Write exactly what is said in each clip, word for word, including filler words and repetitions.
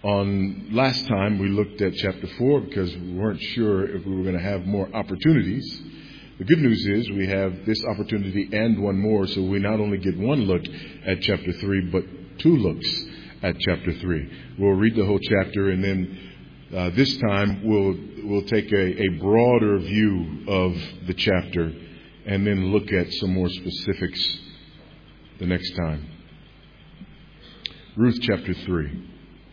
On last time, we looked at chapter four because we weren't sure if we were going to have more opportunities. The good news is we have this opportunity and one more, so we not only get one look at chapter three, but two looks at chapter three. We'll read the whole chapter, and then uh, this time we'll we'll take a, a broader view of the chapter, and then look at some more specifics the next time. Ruth chapter three.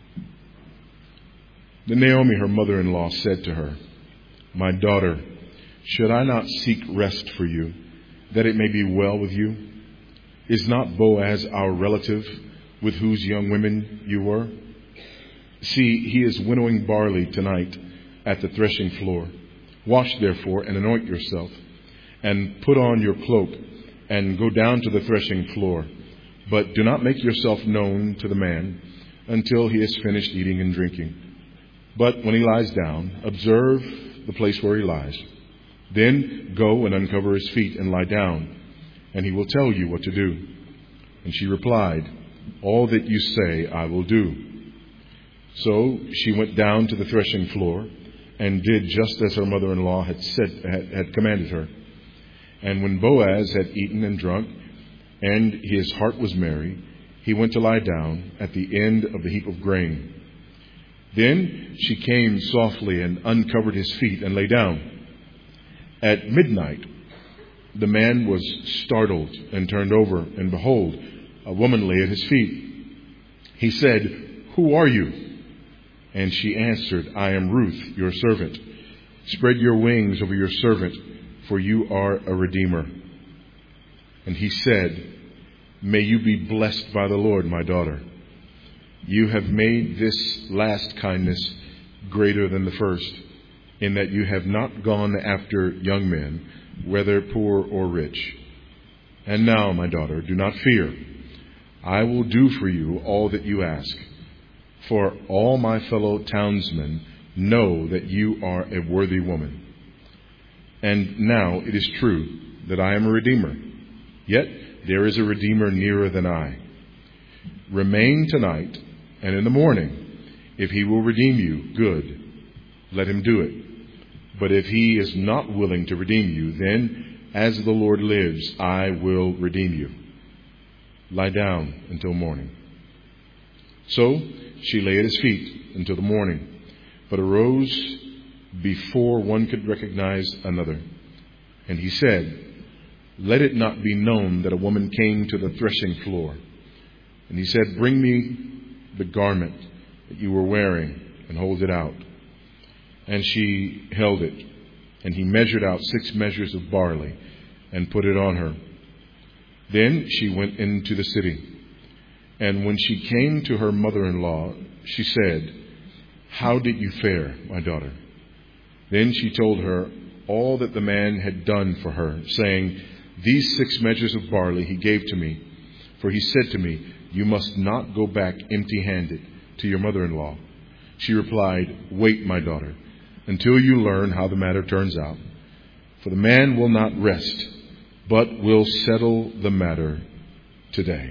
Then Naomi, her mother-in-law, said to her, "My daughter, should I not seek rest for you, that it may be well with you? Is not Boaz our relative, with whose young women you were? See, he is winnowing barley tonight at the threshing floor. Wash therefore and anoint yourself, and put on your cloak, and go down to the threshing floor. But do not make yourself known to the man until he has finished eating and drinking. But when he lies down, observe the place where he lies. Then go and uncover his feet and lie down, and he will tell you what to do." And she replied, "All that you say I will do." So she went down to the threshing floor and did just as her mother-in-law had said had, had commanded her. And when Boaz had eaten and drunk, and his heart was merry, he went to lie down at the end of the heap of grain. Then she came softly and uncovered his feet and lay down. At midnight, the man was startled and turned over, and behold, a woman lay at his feet. He said, "Who are you?" And she answered, "I am Ruth, your servant. Spread your wings over your servant, for you are a redeemer." And he said, "May you be blessed by the Lord, my daughter. You have made this last kindness greater than the first, in that you have not gone after young men, whether poor or rich. And now, my daughter, do not fear. I will do for you all that you ask. For all my fellow townsmen know that you are a worthy woman. And now it is true that I am a redeemer. Yet there is a redeemer nearer than I. Remain tonight, and in the morning, if he will redeem you, good, let him do it. But if he is not willing to redeem you, then, as the Lord lives, I will redeem you. Lie down until morning." So she lay at his feet until the morning, but arose before one could recognize another. And he said, "Let it not be known that a woman came to the threshing floor." And he said, "Bring me the garment that you were wearing, and hold it out." And she held it, and he measured out six measures of barley and put it on her. Then she went into the city. And when she came to her mother-in-law, she said, "How did you fare, my daughter?" Then she told her all that the man had done for her, saying, "These six measures of barley he gave to me, for he said to me, 'You must not go back empty-handed to your mother-in-law.'" She replied, "Wait, my daughter, until you learn how the matter turns out. For the man will not rest, but will settle the matter today."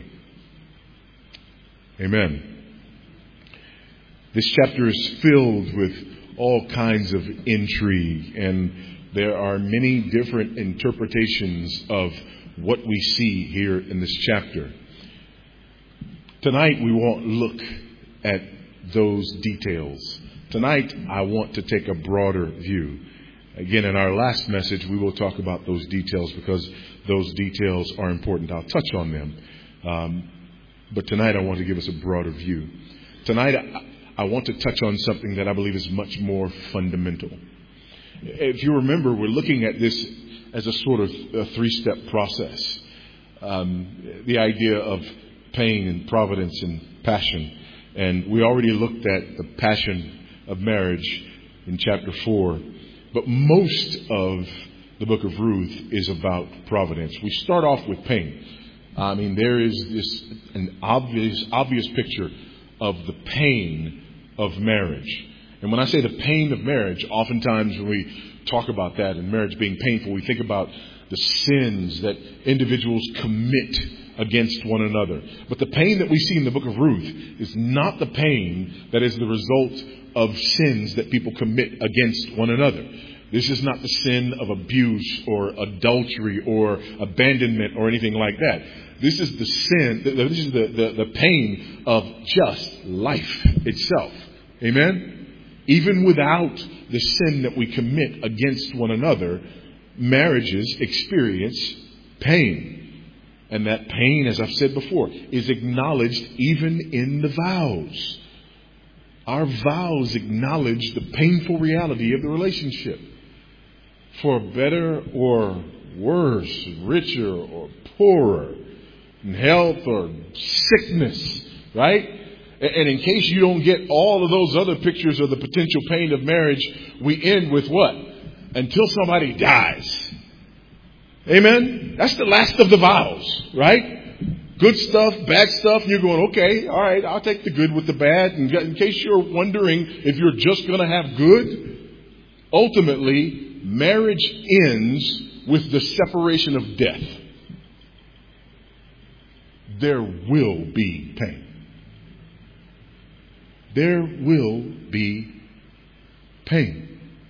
Amen. This chapter is filled with all kinds of intrigue, and there are many different interpretations of what we see here in this chapter. Tonight we won't look at those details. Tonight I want to take a broader view. Again, in our last message, we will talk about those details because those details are important. I'll touch on them. Um, but tonight I want to give us a broader view. Tonight I, I want to touch on something that I believe is much more fundamental. If you remember, we're looking at this as a sort of a three-step process. Um, the idea of pain and providence and passion. And we already looked at the passion of marriage in chapter four. But most of the book of Ruth is about providence. We start off with pain. I mean, there is this an obvious, obvious picture of the pain of marriage. And when I say the pain of marriage, oftentimes when we talk about that and marriage being painful, we think about the sins that individuals commit against one another. But the pain that we see in the book of Ruth is not the pain that is the result of sins that people commit against one another. This is not the sin of abuse or adultery or abandonment or anything like that. This is the sin, this is the, the, the pain of just life itself. Amen? Even without the sin that we commit against one another, marriages experience pain. And that pain, as I've said before, is acknowledged even in the vows. Our vows acknowledge the painful reality of the relationship. For better or worse, richer or poorer, in health or sickness, right? And in case you don't get all of those other pictures of the potential pain of marriage, we end with what? Until somebody dies. Amen? That's the last of the vows, right? Good stuff, bad stuff, and you're going, okay, all right, I'll take the good with the bad. And in case you're wondering if you're just going to have good, ultimately, marriage ends with the separation of death. There will be pain. There will be pain.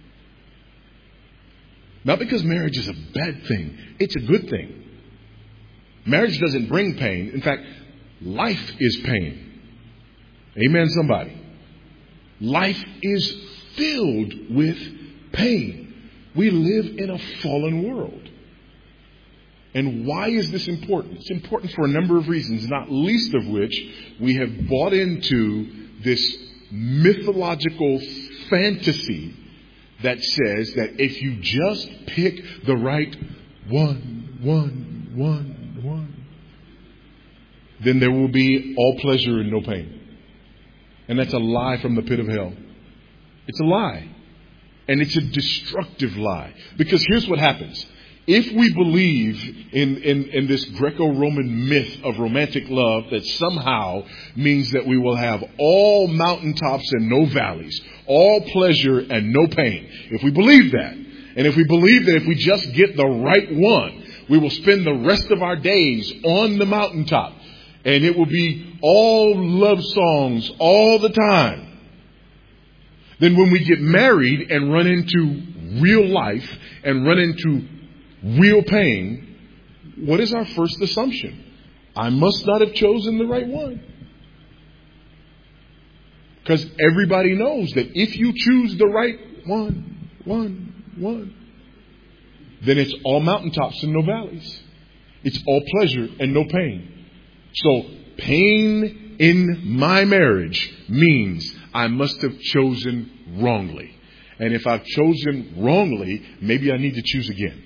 Not because marriage is a bad thing. It's a good thing. Marriage doesn't bring pain. In fact, life is pain. Amen, somebody. Life is filled with pain. We live in a fallen world. And why is this important? It's important for a number of reasons, not least of which we have bought into this mythological fantasy that says that if you just pick the right one, one, one, one, then there will be all pleasure and no pain. And that's a lie from the pit of hell. It's a lie. And it's a destructive lie. Because here's what happens. If we believe in, in, in this Greco-Roman myth of romantic love that somehow means that we will have all mountaintops and no valleys, all pleasure and no pain, if we believe that, and if we believe that if we just get the right one, we will spend the rest of our days on the mountaintop, and it will be all love songs all the time, then when we get married and run into real life and run into real pain, what is our first assumption? I must not have chosen the right one. Because everybody knows that if you choose the right one, one, one, then it's all mountaintops and no valleys. It's all pleasure and no pain. So pain in my marriage means I must have chosen wrongly. And if I've chosen wrongly, maybe I need to choose again.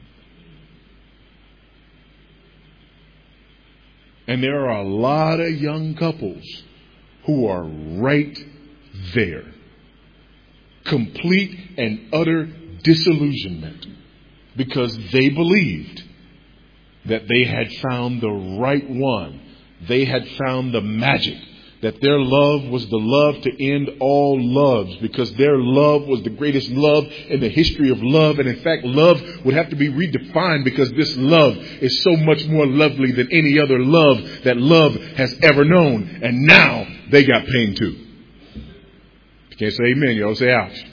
And there are a lot of young couples who are right there. Complete and utter disillusionment because they believed that they had found the right one. They had found the magic. That their love was the love to end all loves because their love was the greatest love in the history of love. And in fact, love would have to be redefined because this love is so much more lovely than any other love that love has ever known. And now they got pain too. You can't say amen, y'all. Say ouch.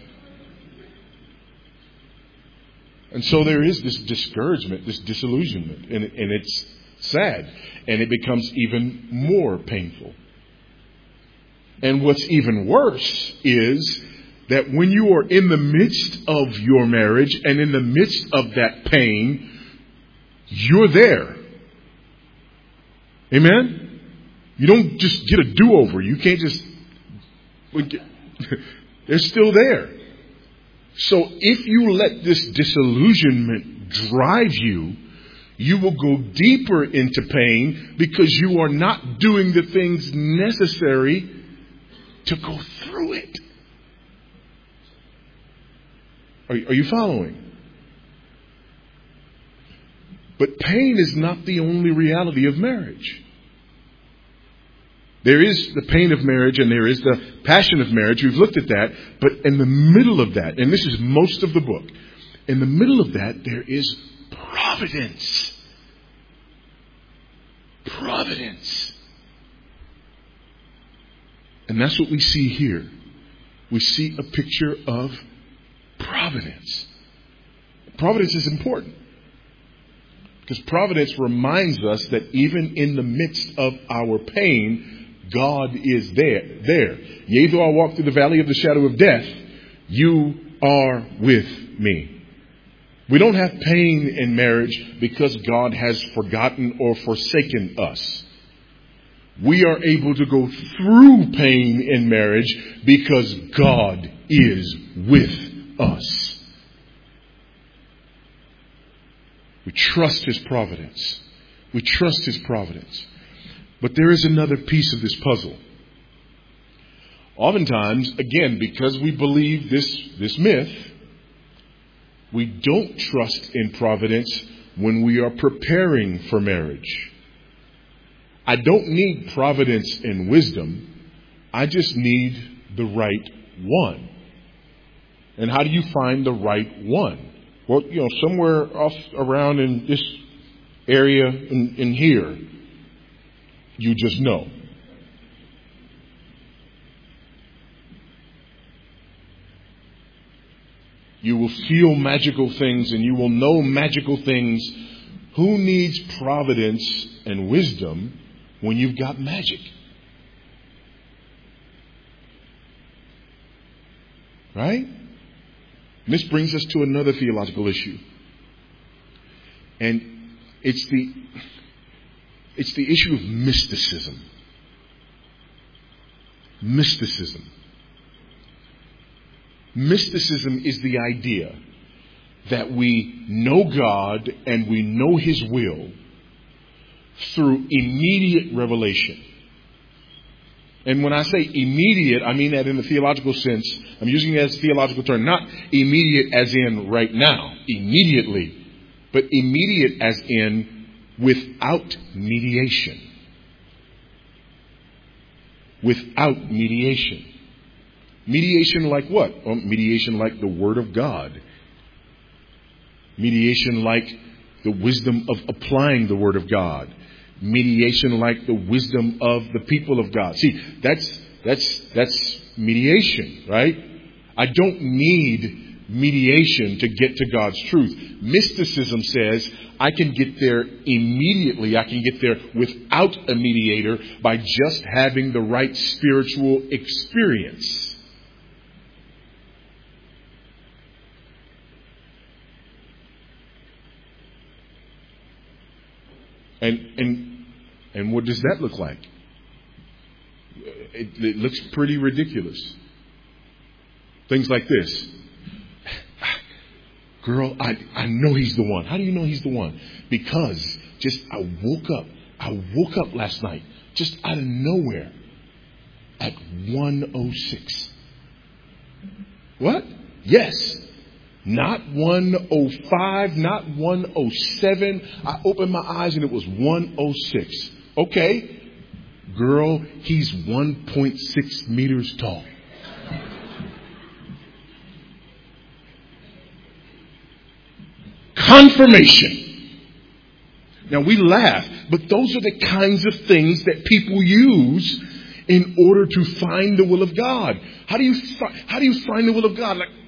And so there is this discouragement, this disillusionment, and, and it's sad. And it becomes even more painful. And what's even worse is that when you are in the midst of your marriage and in the midst of that pain, you're there. Amen? You don't just get a do-over. You can't just... They're still there. So if you let this disillusionment drive you, you will go deeper into pain because you are not doing the things necessary to go through it. Are, are you following? But pain is not the only reality of marriage. There is the pain of marriage and there is the passion of marriage. We've looked at that. But in the middle of that, and this is most of the book, in the middle of that, there is providence. Providence. And that's what we see here. We see a picture of providence. Providence is important because providence reminds us that even in the midst of our pain, God is there. There. Yea, though I walk through the valley of the shadow of death, you are with me. We don't have pain in marriage because God has forgotten or forsaken us. We are able to go through pain in marriage because God is with us. We trust His providence. We trust His providence. But there is another piece of this puzzle. Oftentimes, again, because we believe this, this myth, we don't trust in providence when we are preparing for marriage. I don't need providence and wisdom. I just need the right one. And how do you find the right one? Well, you know, somewhere off around in this area in, in here, you just know. You will feel magical things and you will know magical things. Who needs providence and wisdom when you've got magic? Right? And this brings us to another theological issue. And it's the it's the issue of mysticism. Mysticism. Mysticism is the idea that we know God and we know His will through immediate revelation. And when I say immediate, I mean that in the theological sense. I'm using it as a theological term, not immediate as in right now, immediately, but immediate as in without mediation. Without mediation. Mediation like what? Well, mediation like the Word of God. Mediation like the wisdom of applying the Word of God. Mediation like the wisdom of the people of God. See, that's that's that's mediation, right? I don't need mediation to get to God's truth. Mysticism says I can get there immediately. I can get there without a mediator by just having the right spiritual experience. And and and what does that look like? It, it looks pretty ridiculous. Things like this. Girl, I, I know he's the one. How do you know he's the one? Because just I woke up. I woke up last night just out of nowhere at one oh six. What? Yes. Not one oh five, not one oh seven. I opened my eyes and it was one oh six. Okay. Girl, he's one point six meters tall. Confirmation. Now we laugh, but those are the kinds of things that people use in order to find the will of God. How do you fi- how do you find the will of God? Like,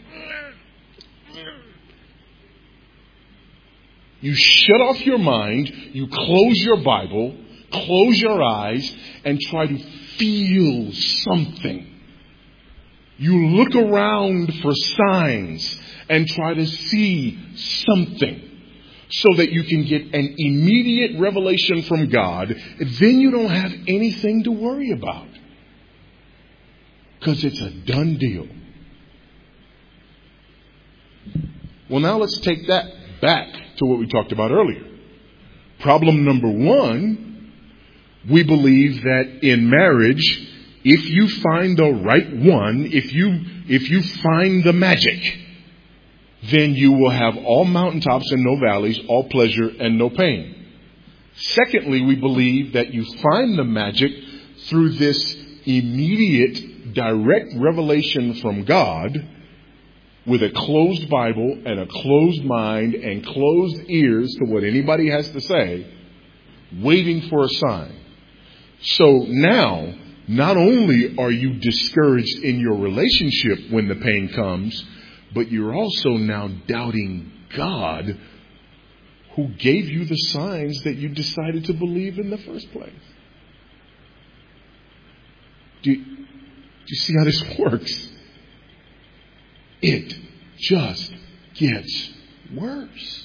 you shut off your mind, you close your Bible, close your eyes, and try to feel something. You look around for signs and try to see something so that you can get an immediate revelation from God. Then you don't have anything to worry about because it's a done deal. Well, now let's take that back to what we talked about earlier. Problem number one, we believe that in marriage, if you find the right one, if you if you find the magic, then you will have all mountaintops and no valleys, all pleasure and no pain. Secondly, we believe that you find the magic through this immediate, direct revelation from God. with a closed Bible and a closed mind and closed ears to what anybody has to say, waiting for a sign. So now, not only are you discouraged in your relationship when the pain comes, but you're also now doubting God, who gave you the signs that you decided to believe in the first place. Do you, do you see how this works? It just gets worse.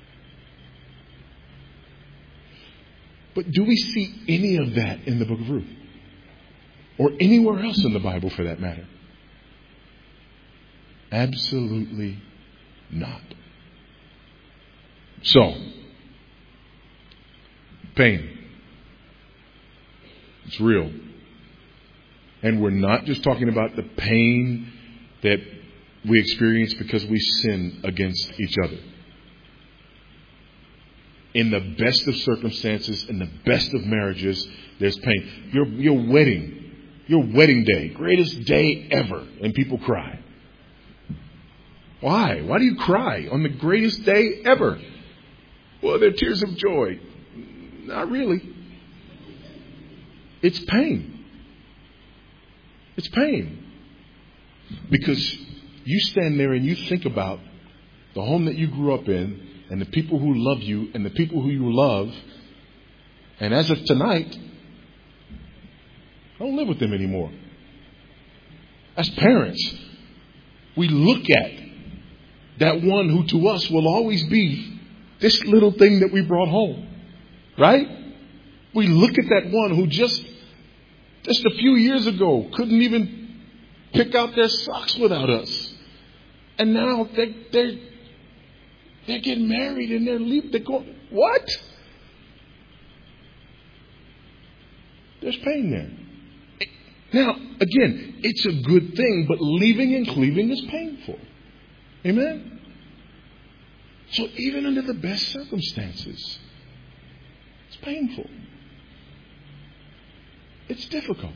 But do we see any of that in the book of Ruth? Or anywhere else in the Bible for that matter? Absolutely not. So, pain. It's real. And we're not just talking about the pain that we experience because we sin against each other. In the best of circumstances, in the best of marriages, there's pain. Your, your wedding, your wedding day, greatest day ever, and people cry. Why? Why do you cry on the greatest day ever? Well, they're tears of joy. Not really. It's pain. It's pain. Because you stand there and you think about the home that you grew up in and the people who love you and the people who you love. And as of tonight, I don't live with them anymore. As parents, we look at that one who to us will always be this little thing that we brought home, right? We look at that one who just, just a few years ago couldn't even pick out their socks without us. And now they're, they're, they're getting married and they're leaving. They're going, what? There's pain there. Now, again, it's a good thing, but leaving and cleaving is painful. Amen? So even under the best circumstances, it's painful. It's difficult.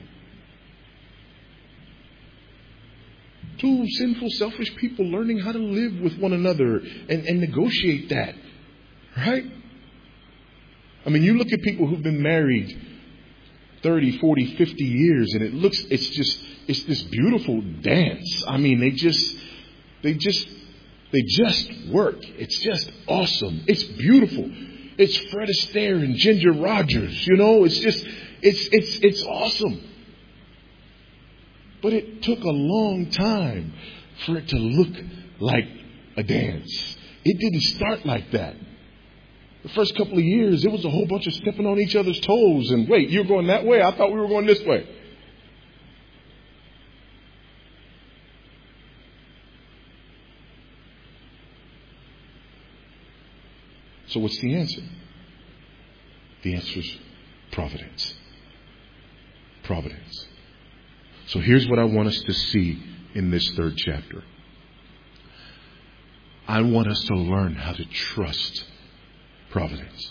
Two sinful, selfish people learning how to live with one another and, and negotiate that. Right? I mean, you look at people who've been married thirty, forty, fifty years, and it looks, it's just, it's this beautiful dance. I mean, they just, they just, they just work. It's just awesome. It's beautiful. It's Fred Astaire and Ginger Rogers. You know, it's just, it's, it's, it's awesome. But it took a long time for it to look like a dance. It didn't start like that. The first couple of years, it was a whole bunch of stepping on each other's toes. And wait, you're going that way? I thought we were going this way. So what's the answer? The answer is providence. Providence. So here's what I want us to see in this third chapter. I want us to learn how to trust providence.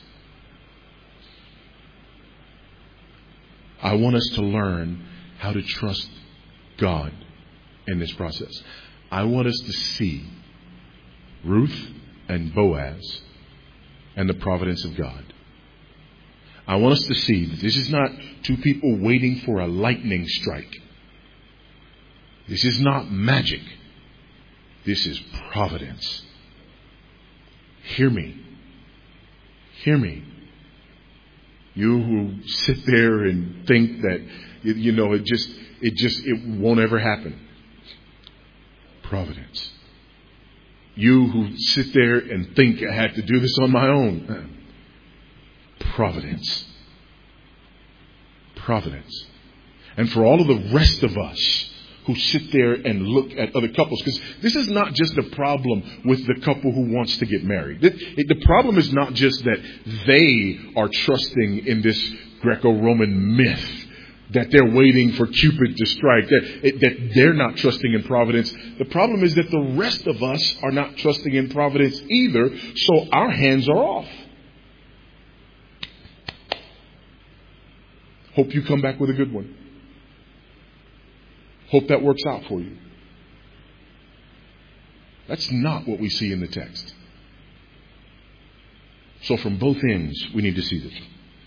I want us to learn how to trust God in this process. I want us to see Ruth and Boaz and the providence of God. I want us to see that this is not two people waiting for a lightning strike. This is not magic. This is providence. Hear me. Hear me. You who sit there and think that, you know, it just, it just, it won't ever happen. Providence. You who sit there and think I had to do this on my own. Providence. Providence. And for all of the rest of us who sit there and look at other couples, because this is not just a problem with the couple who wants to get married. The problem is not just that they are trusting in this Greco-Roman myth that they're waiting for Cupid to strike, that, that they're not trusting in providence. The problem is that the rest of us are not trusting in providence either, so our hands are off. Hope you come back with a good one. Hope that works out for you. That's not what we see in the text. So from both ends, we need to see this.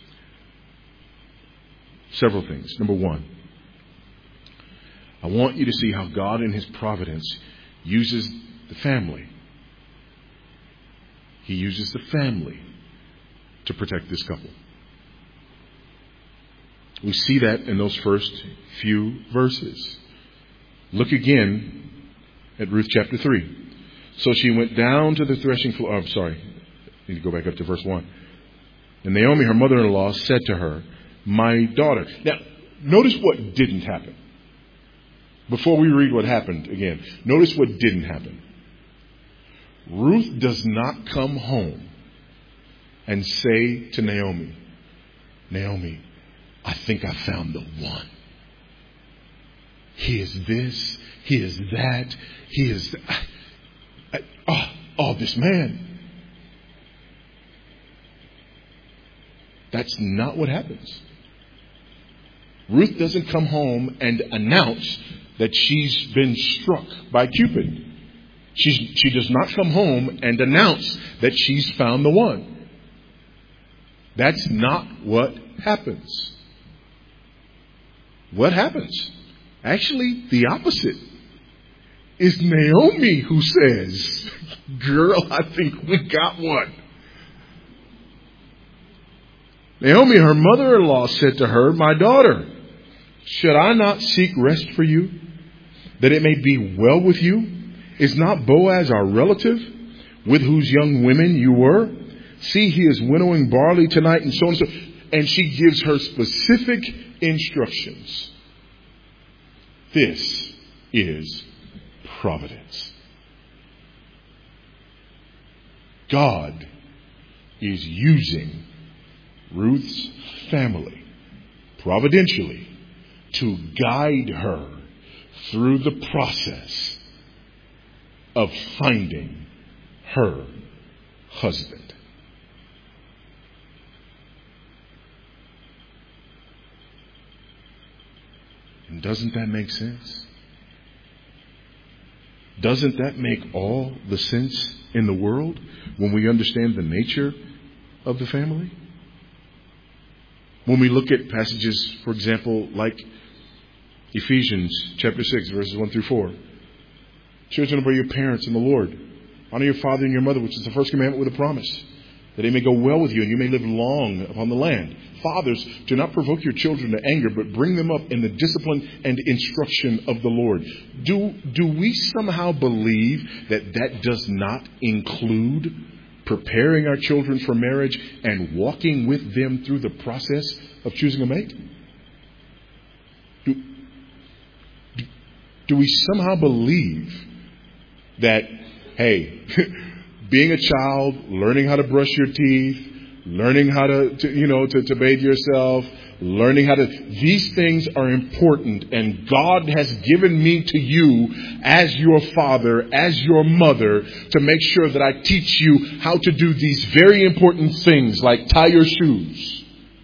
Several things. Number one, I want you to see how God in His providence uses the family. He uses the family to protect this couple. We see that in those first few verses. Look again at Ruth chapter three. So she went down to the threshing floor. Oh, I'm sorry. I need to go back up to verse one. And Naomi, her mother-in-law, said to her, my daughter. Now, notice what didn't happen. Before we read what happened again, notice what didn't happen. Ruth does not come home and say to Naomi, Naomi, I think I found the one. He is this. He is that. He is... I, I, oh, oh, this man. That's not what happens. Ruth doesn't come home and announce that she's been struck by Cupid. She's, she does not come home and announce that she's found the one. That's not what happens. What happens? Actually, the opposite. It's Naomi who says, girl, I think we got one. Naomi, her mother-in-law, said to her, my daughter, should I not seek rest for you, that it may be well with you? Is not Boaz our relative, with whose young women you were? See, he is winnowing barley tonight, and so and so. And she gives her specific instructions. This is providence. God is using Ruth's family providentially to guide her through the process of finding her husband. And doesn't that make sense? Doesn't that make all the sense in the world when we understand the nature of the family? When we look at passages, for example, like Ephesians chapter six, verses one through four. Children, obey your parents in the Lord. Honor your father and your mother, which is the first commandment with a promise, that it may go well with you and you may live long upon the land. Fathers, do not provoke your children to anger, but bring them up in the discipline and instruction of the Lord. Do, do we somehow believe that that does not include preparing our children for marriage and walking with them through the process of choosing a mate? Do, do, do we somehow believe that, hey, being a child, learning how to brush your teeth, learning how to, to you know, to, to bathe yourself, learning how to, these things are important, and God has given me to you as your father, as your mother, to make sure that I teach you how to do these very important things like tie your shoes.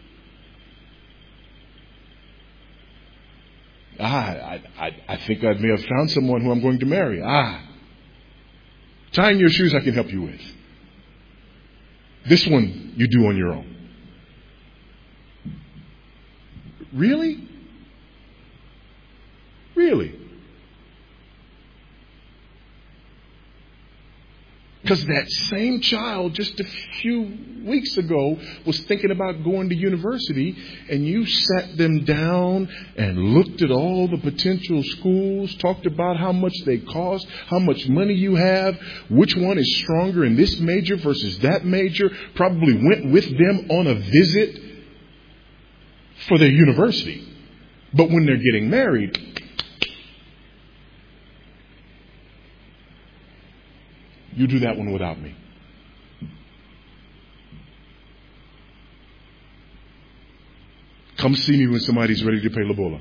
Ah, I, I, I think I may have found someone who I'm going to marry. Ah, tying your shoes I can help you with. This one you do on your own. Really? Really? Because that same child just a few weeks ago was thinking about going to university, and you sat them down and looked at all the potential schools, talked about how much they cost, how much money you have, which one is stronger in this major versus that major, probably went with them on a visit for their university. But when they're getting married, you do that one without me. Come see me when somebody's ready to pay lobola.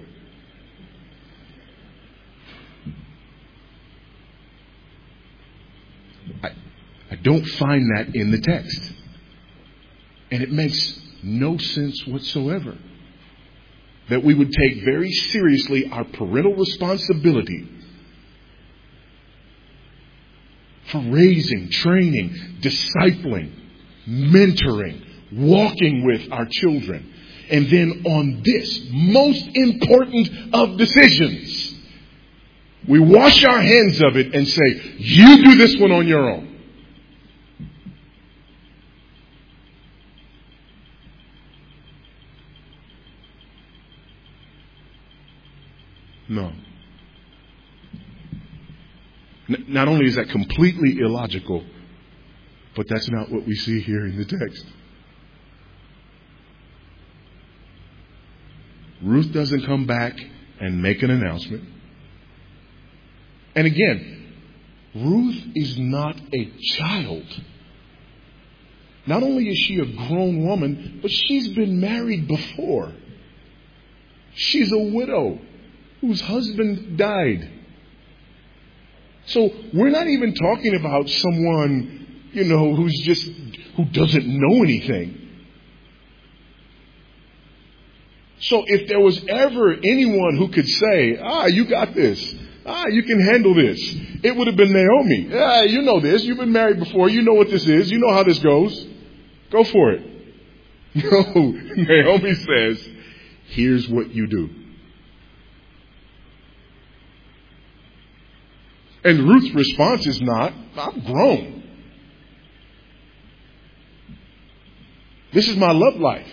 I, I don't find that in the text. And it makes no sense whatsoever that we would take very seriously our parental responsibility for raising, training, discipling, mentoring, walking with our children. And then on this most important of decisions, we wash our hands of it and say, you do this one on your own. No. N- not only is that completely illogical, but that's not what we see here in the text. Ruth doesn't come back and make an announcement. And again, Ruth is not a child. Not only is she a grown woman, but she's been married before. She's a widow whose husband died. So we're not even talking about someone, you know, who's just, who doesn't know anything. So if there was ever anyone who could say, ah, you got this. Ah, you can handle this, it would have been Naomi. Yeah, you know this. You've been married before. You know what this is. You know how this goes. Go for it. No, Naomi says, here's what you do. And Ruth's response is not, I'm grown. This is my love life.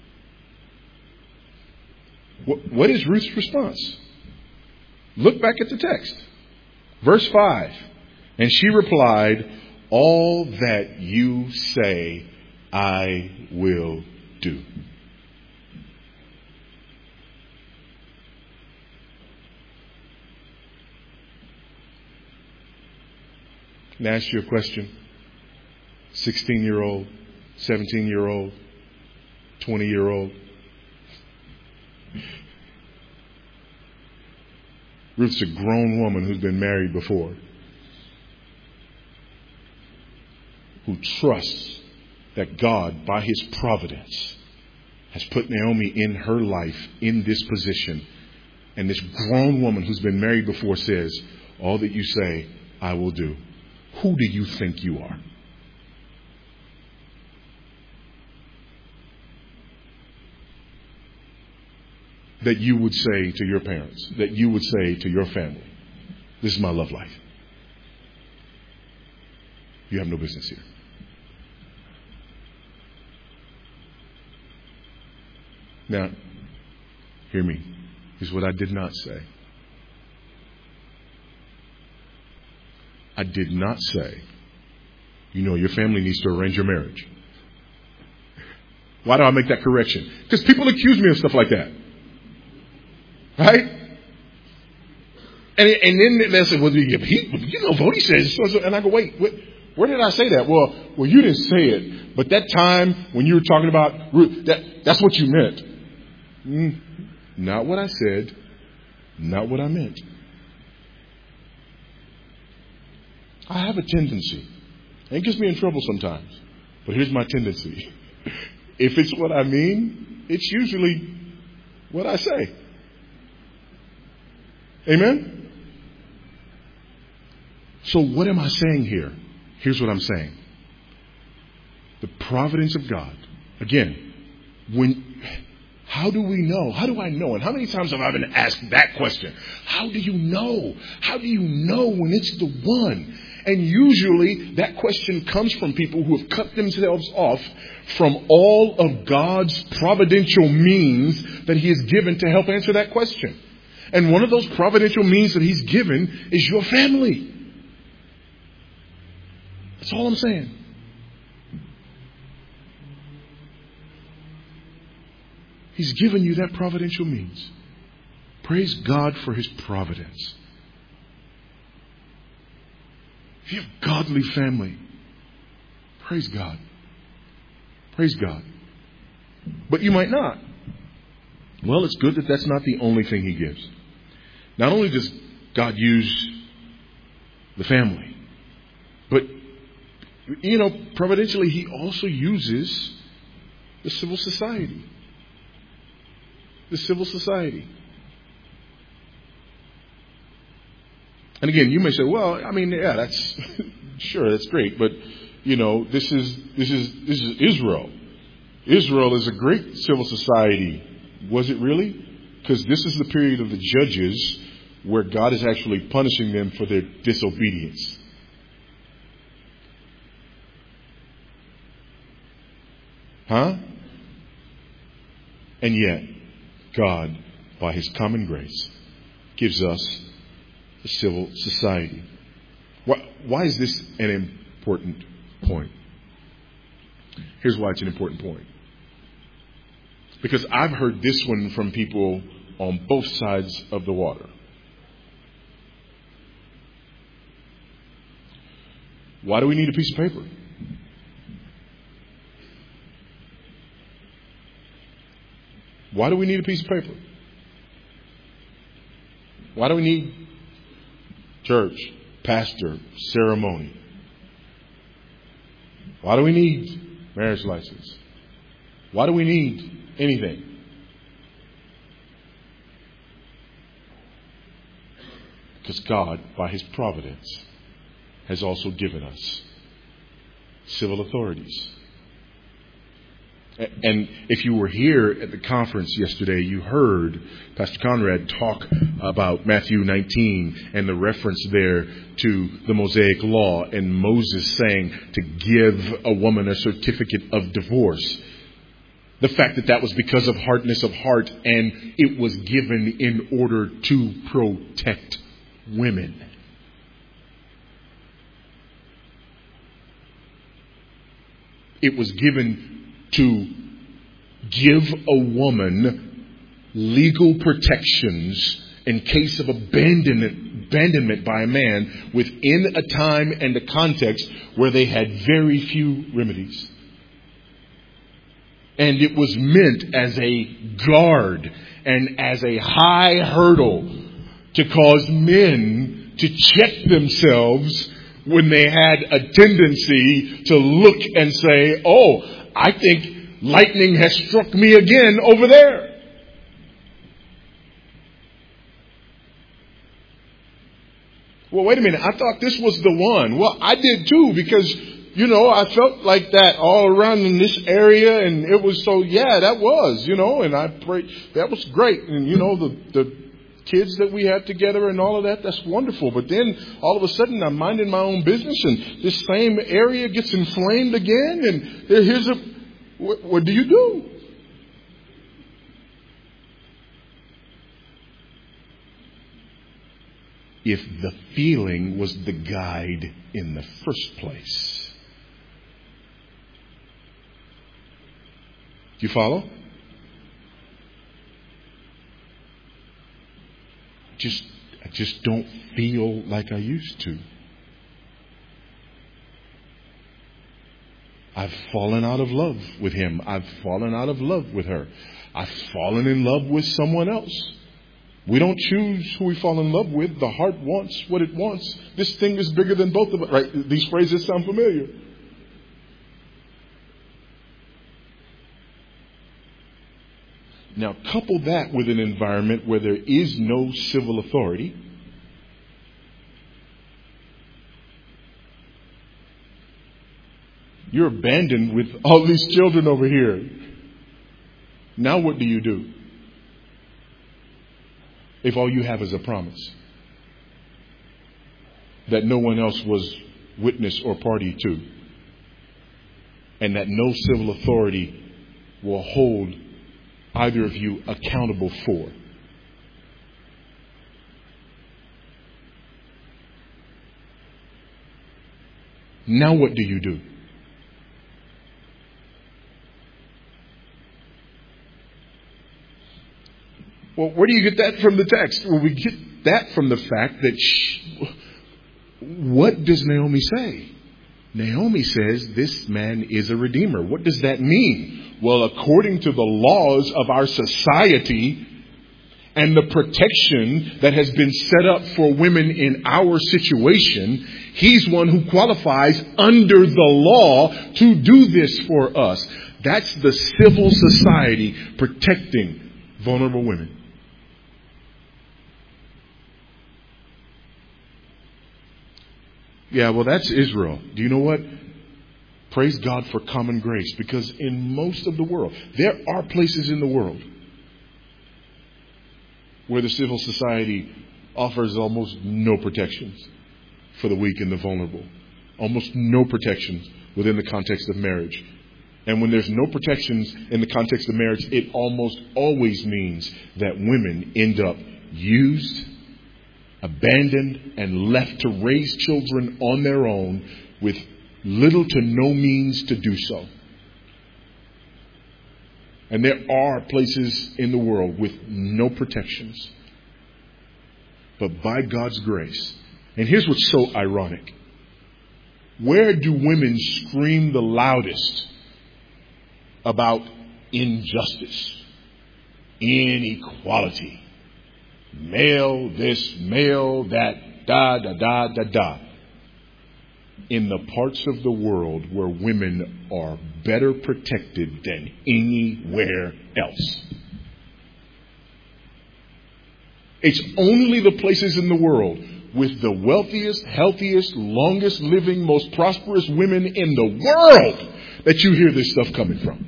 What, what is Ruth's response? Look back at the text. Verse five. And she replied, all that you say, I will do. Can I ask you a question? sixteen-year-old, seventeen-year-old, twenty-year-old. Ruth's a grown woman who's been married before, who trusts that God, by His providence, has put Naomi in her life in this position. And this grown woman who's been married before says, all that you say, I will do. Who do you think you are? That you would say to your parents, that you would say to your family, this is my love life. You have no business here. Now, hear me. Here's what I did not say. I did not say, you know, your family needs to arrange your marriage. Why do I make that correction? Because people accuse me of stuff like that. Right? And, and then they'll say, well, he, you know, Vody says, so, so. And I go, wait, what, where did I say that? Well, well, you didn't say it. But that time when you were talking about Ruth, that, that's what you meant. Mm, not what I said. Not what I meant. I have a tendency. And it gets me in trouble sometimes. But here's my tendency. If it's what I mean, it's usually what I say. Amen? So what am I saying here? Here's what I'm saying. The providence of God. Again, when, how do we know? How do I know? And how many times have I been asked that question? How do you know? How do you know when it's the one? And usually that question comes from people who have cut themselves off from all of God's providential means that He has given to help answer that question. And one of those providential means that He's given is your family. That's all I'm saying. He's given you that providential means. Praise God for His providence. If you have godly family, praise God. Praise God. But you might not. Well, it's good that that's not the only thing He gives. Not only does God use the family, but, you know, providentially, He also uses the civil society. The civil society. And again, you may say, well, I mean, yeah, that's Sure, that's great, but you know, this is this is this is Israel. Israel is a great civil society. Was it really? Because this is the period of the judges where God is actually punishing them for their disobedience. Huh? And yet, God, by His common grace, gives us a civil society. Why, why is this an important point? Here's why it's an important point. Because I've heard this one from people on both sides of the water. Why do we need a piece of paper? Why do we need a piece of paper? Why do we need church, pastor, ceremony? Why do we need marriage license? Why do we need anything? Because God, by His providence, has also given us civil authorities. And if you were here at the conference yesterday, you heard Pastor Conrad talk about Matthew nineteen and the reference there to the Mosaic Law and Moses saying to give a woman a certificate of divorce. The fact that that was because of hardness of heart, and it was given in order to protect women. It was given to give a woman legal protections in case of abandonment, abandonment by a man within a time and a context where they had very few remedies. And it was meant as a guard and as a high hurdle to cause men to check themselves when they had a tendency to look and say, oh, I think lightning has struck me again over there. Well, wait a minute. I thought this was the one. Well, I did too, because, you know, I felt like that all around in this area, and it was so, yeah, that was, you know, and I prayed. That was great. And, you know, the, the kids that we had together and all of that, that's wonderful. But then all of a sudden I'm minding my own business, and this same area gets inflamed again, and here's a, what, what do you do? If the feeling was the guide in the first place. Do you follow? Just, I just don't feel like I used to. I've fallen out of love with him. I've fallen out of love with her. I've fallen in love with someone else. We don't choose who we fall in love with. The heart wants what it wants. This thing is bigger than both of us. Right? These phrases sound familiar. Now, couple that with an environment where there is no civil authority. You're abandoned with all these children over here. Now what do you do? If all you have is a promise that no one else was witness or party to, and that no civil authority will hold either of you accountable for. Now what do you do? Well, where do you get that from the text? Well, we get that from the fact that she, what does Naomi say? Naomi says this man is a redeemer. What does that mean? Well, according to the laws of our society and the protection that has been set up for women in our situation, he's one who qualifies under the law to do this for us. That's the civil society protecting vulnerable women. Yeah, well, that's Israel. Do you know what? Praise God for common grace, because in most of the world, there are places in the world where the civil society offers almost no protections for the weak and the vulnerable. Almost no protections within the context of marriage. And when there's no protections in the context of marriage, it almost always means that women end up used, abandoned, and left to raise children on their own with little to no means to do so. And there are places in the world with no protections. But by God's grace, and here's what's so ironic. Where do women scream the loudest about injustice, inequality, male this, male that, da, da, da, da, da? In the parts of the world where women are better protected than anywhere else. It's only the places in the world with the wealthiest, healthiest, longest living, most prosperous women in the world that you hear this stuff coming from.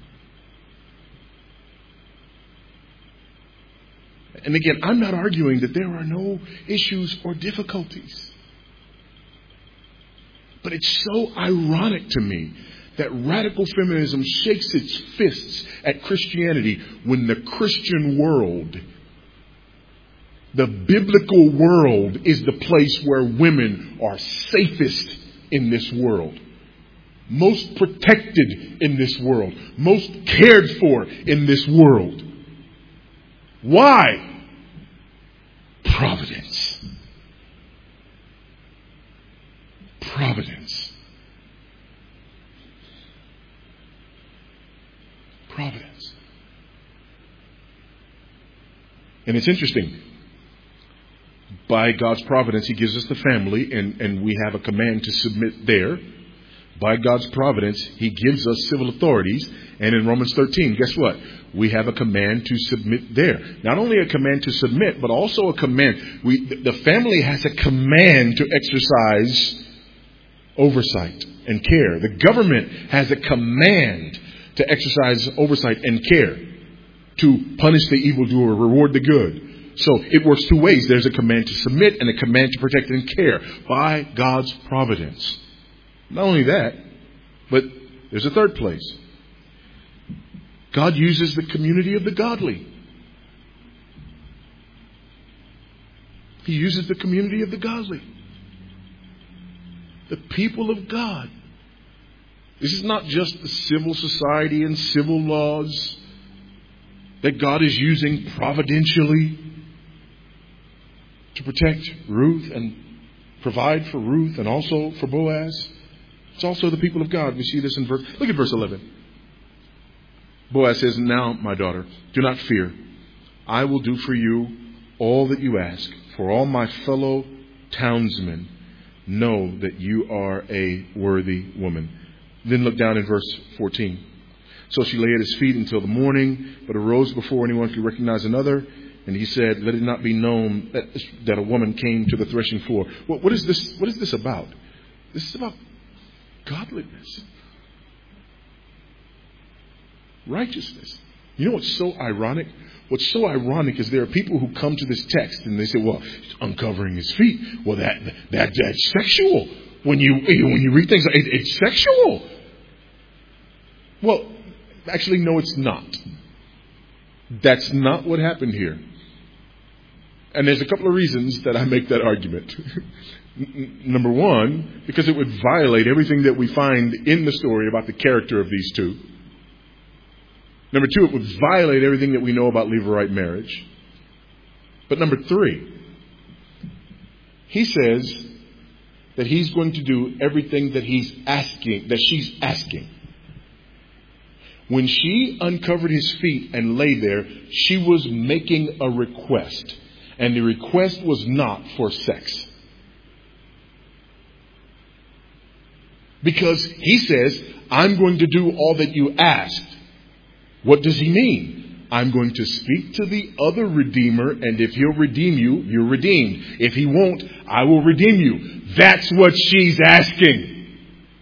And again, I'm not arguing that there are no issues or difficulties. But it's so ironic to me that radical feminism shakes its fists at Christianity when the Christian world, the biblical world, is the place where women are safest in this world, most protected in this world, most cared for in this world. Why? Providence. Providence. Providence. And it's interesting. By God's providence, He gives us the family, and, and we have a command to submit there. By God's providence, He gives us civil authorities. And in Romans thirteen, guess what? We have a command to submit there. Not only a command to submit, but also a command. We, the family has a command to exercise oversight and care. The government has a command to exercise oversight and care, to punish the evildoer, reward the good. So it works two ways. There's a command to submit and a command to protect and care by God's providence. Not only that, but there's a third place. God uses the community of the godly. He uses the community of the godly. The people of God. This is not just the civil society and civil laws that God is using providentially to protect Ruth and provide for Ruth and also for Boaz. It's also the people of God. We see this in verse. Look at verse eleven. Boaz says, "Now, my daughter, do not fear. I will do for you all that you ask. For all my fellow townsmen know that you are a worthy woman." Then look down in verse fourteen. "So she lay at his feet until the morning, but arose before anyone could recognize another. And he said, 'Let it not be known that, that a woman came to the threshing floor.'" What, what is this? What is this about? This is about godliness, righteousness. You know what's so ironic? What's so ironic is there are people who come to this text and they say, "Well, uncovering his feet. Well, that that that's sexual. When you when you read things, it, it's sexual." Well, actually, no, it's not. That's not what happened here. And there's a couple of reasons that I make that argument. Number one, because it would violate everything that we find in the story about the character of these two. Number two, it would violate everything that we know about Levirate marriage. But number three, he says that he's going to do everything that he's asking, that she's asking. When she uncovered his feet and lay there, she was making a request. And the request was not for sex. Because he says, "I'm going to do all that you asked." What does he mean? I'm going to speak to the other Redeemer, and if he'll redeem you, you're redeemed. If he won't, I will redeem you. That's what she's asking.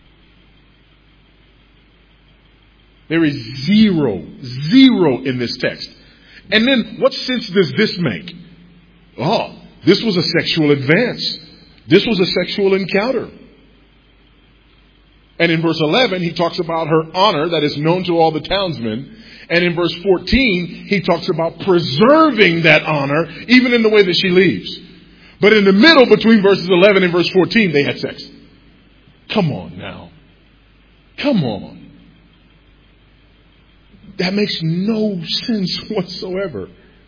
There is zero, zero in this text. And then what sense does this make? Oh, this was a sexual advance. This was a sexual encounter. And in verse eleven, he talks about her honor that is known to all the townsmen. And in verse fourteen, he talks about preserving that honor, even in the way that she leaves. But in the middle, between verses eleven and verse fourteen, they had sex. Come on now. Come on. That makes no sense whatsoever.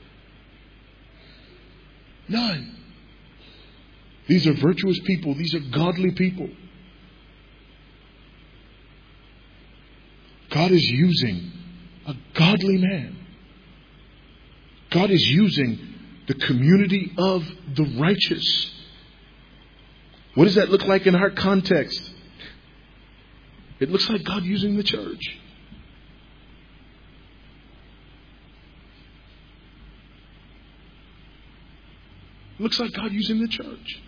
None. These are virtuous people. These are godly people. God is using a godly man. God is using the community of the righteous. What does that look like in our context? It looks like God using the church. It looks like God using the church.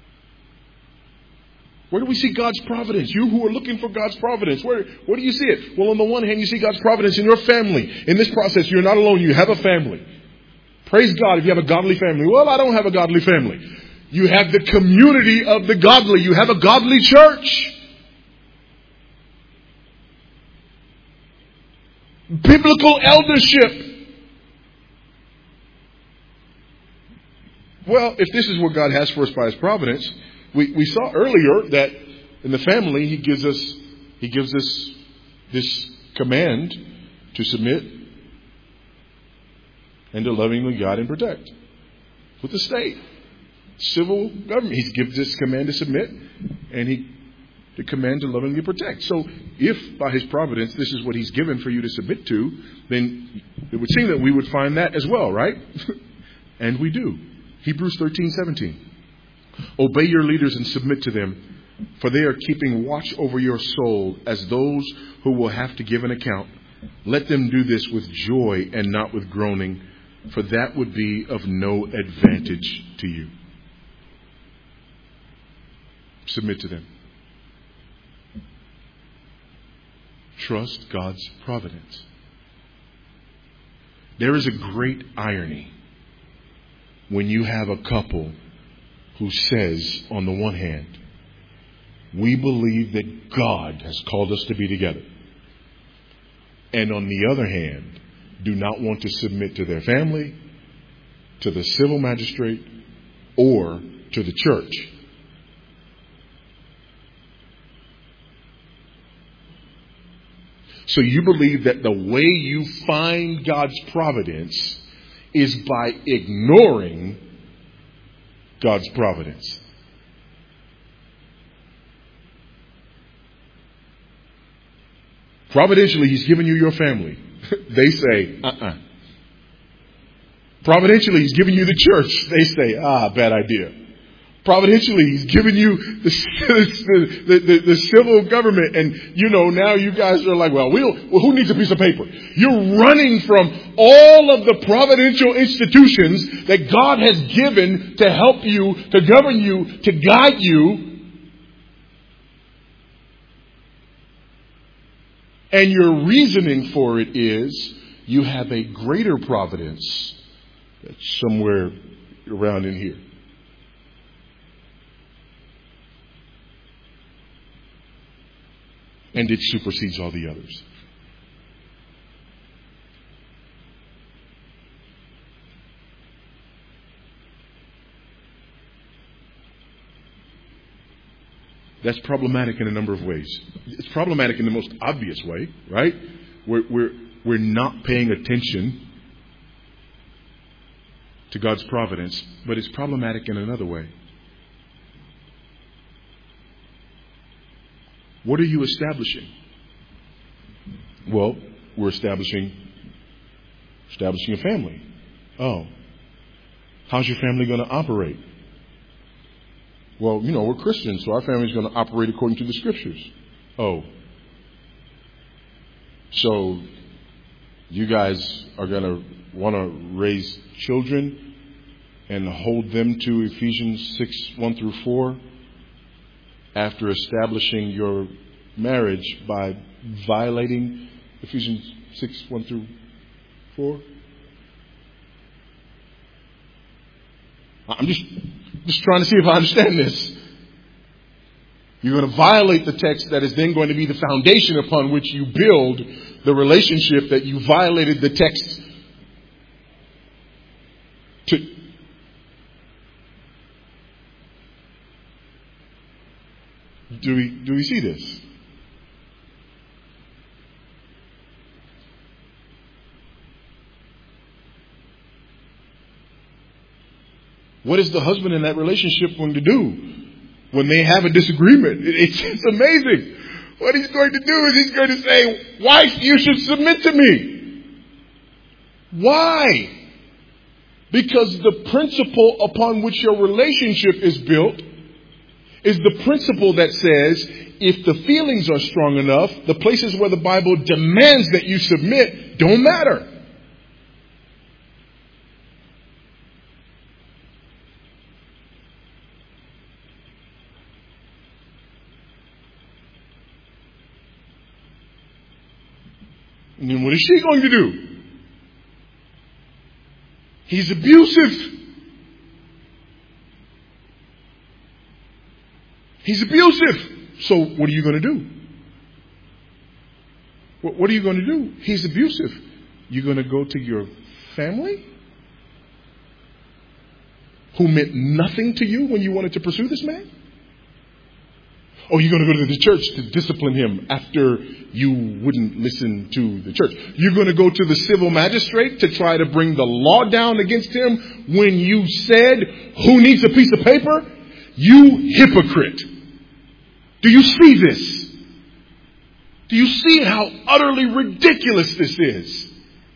Where do we see God's providence? You who are looking for God's providence, where, where do you see it? Well, on the one hand, you see God's providence in your family. In this process, you're not alone. You have a family. Praise God if you have a godly family. Well, I don't have a godly family. You have the community of the godly. You have a godly church. Biblical eldership. Well, if this is what God has for us by His providence, we, we saw earlier that in the family He gives us He gives us this command to submit and to lovingly guide and protect. With the state, civil government, He gives this command to submit and He the command to lovingly protect. So if by His providence this is what He's given for you to submit to, then it would seem that we would find that as well, right? And we do. Hebrews thirteen seventeen. Obey your leaders and submit to them, for they are keeping watch over your soul as those who will have to give an account. Let them do this with joy and not with groaning, for that would be of no advantage to you. Submit to them. Trust God's providence. There is a great irony when you have a couple who says, on the one hand, we believe that God has called us to be together. And on the other hand, do not want to submit to their family, to the civil magistrate, or to the church. So you believe that the way you find God's providence is by ignoring God's providence. Providentially, He's given you your family. They say, uh-uh. Providentially, He's given you the church. They say, ah, bad idea. Providentially, He's given you the, the, the, the civil government. And, you know, now you guys are like, well, we'll, well, who needs a piece of paper? You're running from all of the providential institutions that God has given to help you, to govern you, to guide you. And your reasoning for it is you have a greater providence that's somewhere around in here. And it supersedes all the others. That's problematic in a number of ways. It's problematic in the most obvious way, right? We're, we're, we're not paying attention to God's providence, but it's problematic in another way. What are you establishing? Well, we're establishing establishing a family. Oh. How's your family going to operate? Well, you know, we're Christians, so our family is going to operate according to the Scriptures. Oh. So you guys are going to want to raise children and hold them to Ephesians six, one through four after establishing your marriage by violating Ephesians six, one through four? I'm just, just trying to see if I understand this. You're going to violate the text that is then going to be the foundation upon which you build the relationship that you violated the text to. Do we, do we see this? What is the husband in that relationship going to do when they have a disagreement? It's, it's amazing. What he's going to do is he's going to say, wife, you should submit to me. Why? Because the principle upon which your relationship is built is the principle that says if the feelings are strong enough, the places where the Bible demands that you submit don't matter. And then what is she going to do? He's abusive. He's abusive. So what are you going to do? What are you going to do? He's abusive. You're going to go to your family who meant nothing to you when you wanted to pursue this man? Or you're going to go to the church to discipline him after you wouldn't listen to the church? You're going to go to the civil magistrate to try to bring the law down against him when you said, who needs a piece of paper? You hypocrite. Do you see this? Do you see how utterly ridiculous this is?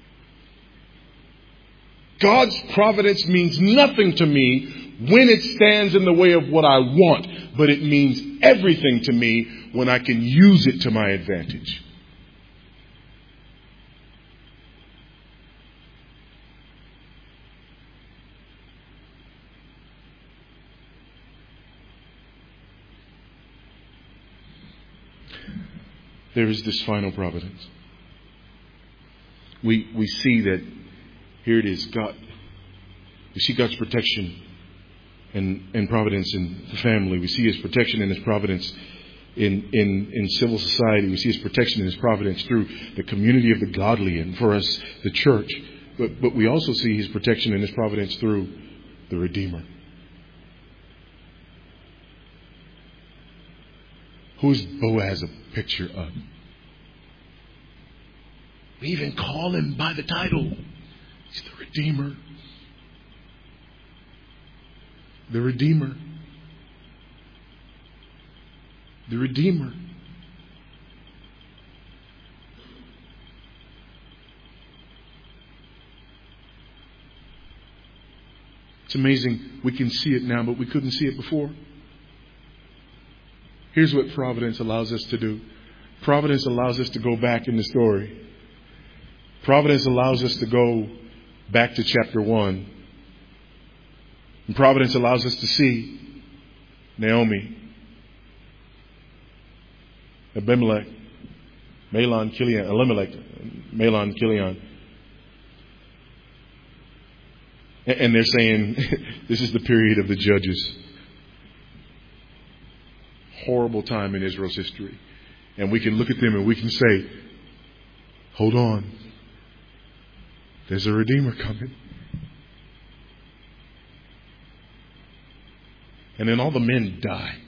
God's providence means nothing to me when it stands in the way of what I want, but it means everything to me when I can use it to my advantage. There is this final providence. We we see that here it is, God. We see God's protection and, and providence in the family. We see His protection and His providence in, in, in civil society. We see His protection and His providence through the community of the godly and for us, the church. But, but we also see His protection and His providence through the Redeemer. Who is Boaz a picture of? We even call him by the title. He's the Redeemer. The Redeemer. The Redeemer. It's amazing. We can see it now, but we couldn't see it before. Here's what providence allows us to do. Providence allows us to go back in the story. Providence allows us to go back to chapter one. And providence allows us to see Naomi, Abimelech, Mahlon, Chilion, Elimelech, Mahlon, Chilion. And they're saying this is the period of the judges. Horrible time in Israel's history. And we can look at them and we can say, hold on. There's a Redeemer coming. And then all the men die.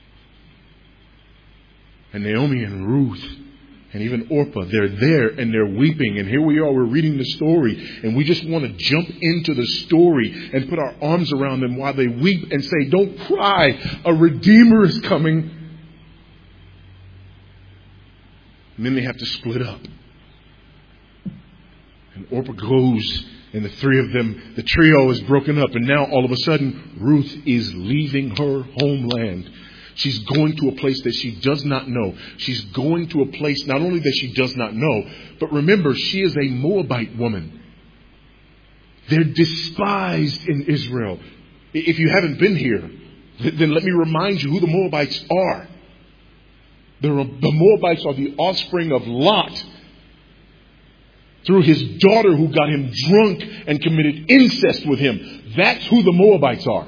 And Naomi and Ruth and even Orpah, they're there and they're weeping. And here we are, we're reading the story. And we just want to jump into the story and put our arms around them while they weep and say, don't cry. A Redeemer is coming. And then they have to split up. And Orpah goes, and the three of them, the trio is broken up. And now all of a sudden, Ruth is leaving her homeland. She's going to a place that she does not know. She's going to a place not only that she does not know, but remember, she is a Moabite woman. They're despised in Israel. If you haven't been here, then let me remind you who the Moabites are. The, the Moabites are the offspring of Lot through his daughter who got him drunk and committed incest with him. That's who the Moabites are.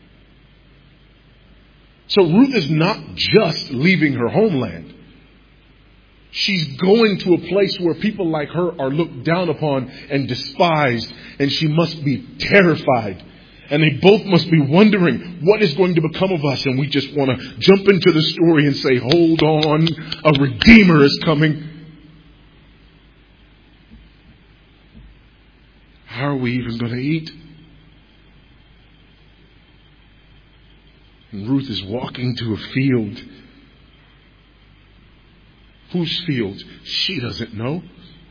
So Ruth is not just leaving her homeland. She's going to a place where people like her are looked down upon and despised, and she must be terrified. And they both must be wondering what is going to become of us. And we just want to jump into the story and say, hold on, a Redeemer is coming. How are we even going to eat? And Ruth is walking to a field. Whose field? She doesn't know.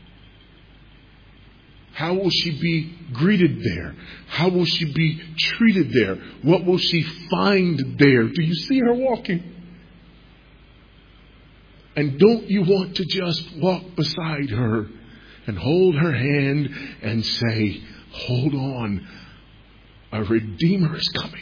How will she be greeted there? How will she be treated there? What will she find there? Do you see her walking? And don't you want to just walk beside her and hold her hand and say, hold on, a Redeemer is coming.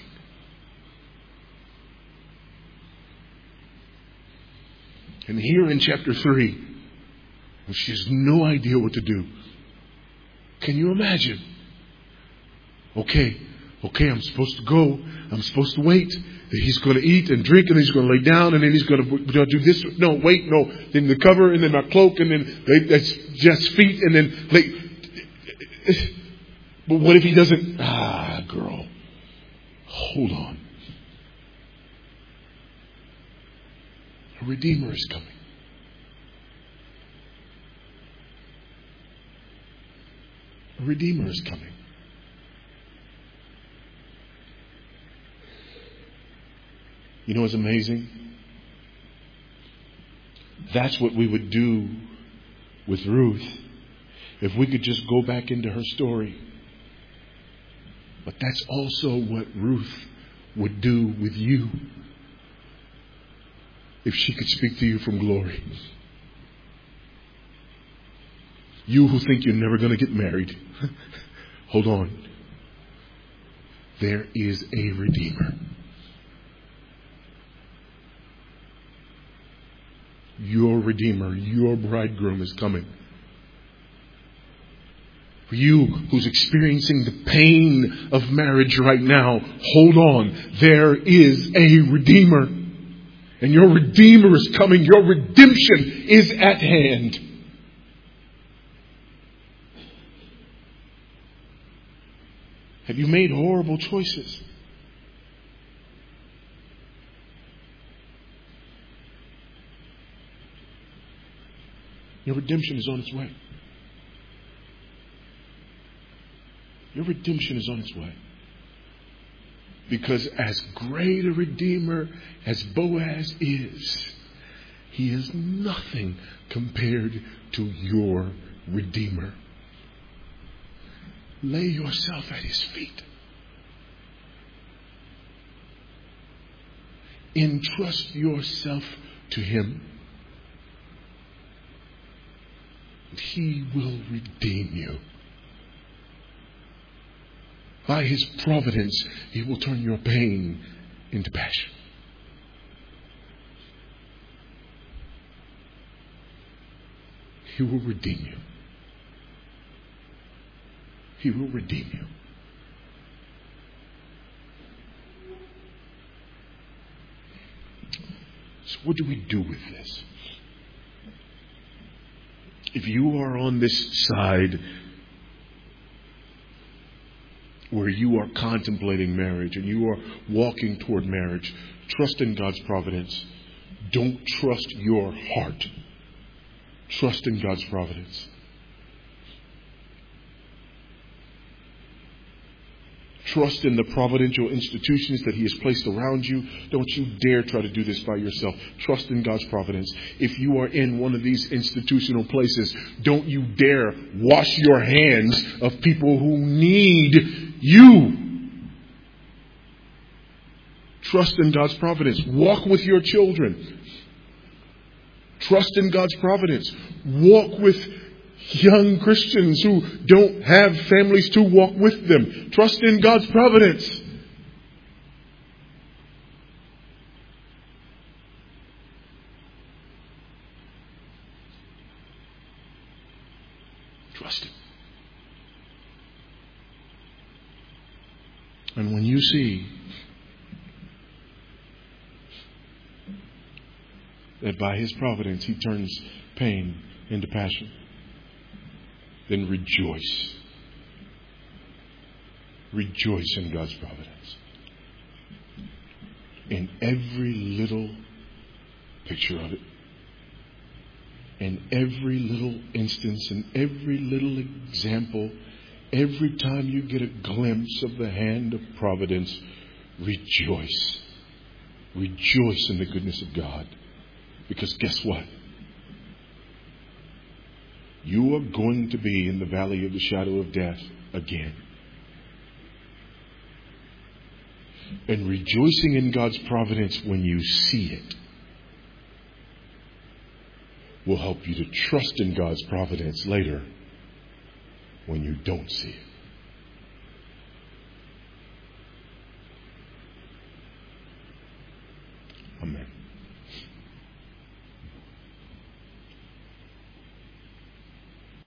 And here in chapter three, she has no idea what to do. Can you imagine? Okay, okay, I'm supposed to go. I'm supposed to wait. He's going to eat and drink and he's going to lay down and then he's going to do this. No, wait, no. Then the cover and then my cloak and then that's just feet and then like. But what if he doesn't? Ah, girl, hold on. A Redeemer is coming. A Redeemer is coming. You know what's amazing? That's what we would do with Ruth if we could just go back into her story. But that's also what Ruth would do with you if she could speak to you from glory. You who think you're never going to get married, hold on. There is a Redeemer. Your Redeemer, your bridegroom is coming. For you who's experiencing the pain of marriage right now, hold on. There is a Redeemer. And your Redeemer is coming. Your redemption is at hand. Have you made horrible choices? Your redemption is on its way. Your redemption is on its way. Because as great a Redeemer as Boaz is, he is nothing compared to your Redeemer. Lay yourself at his feet. Entrust yourself to him. And he will redeem you. By his providence, he will turn your pain into passion. He will redeem you. He will redeem you. So what do we do with this? If you are on this side where you are contemplating marriage and you are walking toward marriage, trust in God's providence. Don't trust your heart. Trust in God's providence. Trust in the providential institutions that he has placed around you. Don't you dare try to do this by yourself. Trust in God's providence. If you are in one of these institutional places, don't you dare wash your hands of people who need you. Trust in God's providence. Walk with your children. Trust in God's providence. Walk with young Christians who don't have families to walk with them. Trust in God's providence. Trust Him. And when you see that by His providence He turns pain into passion, then rejoice. Rejoice in God's providence. In every little picture of it. In every little instance, in every little example, every time you get a glimpse of the hand of providence, rejoice. Rejoice in the goodness of God. Because guess what? You are going to be in the valley of the shadow of death again. And rejoicing in God's providence when you see it will help you to trust in God's providence later when you don't see it.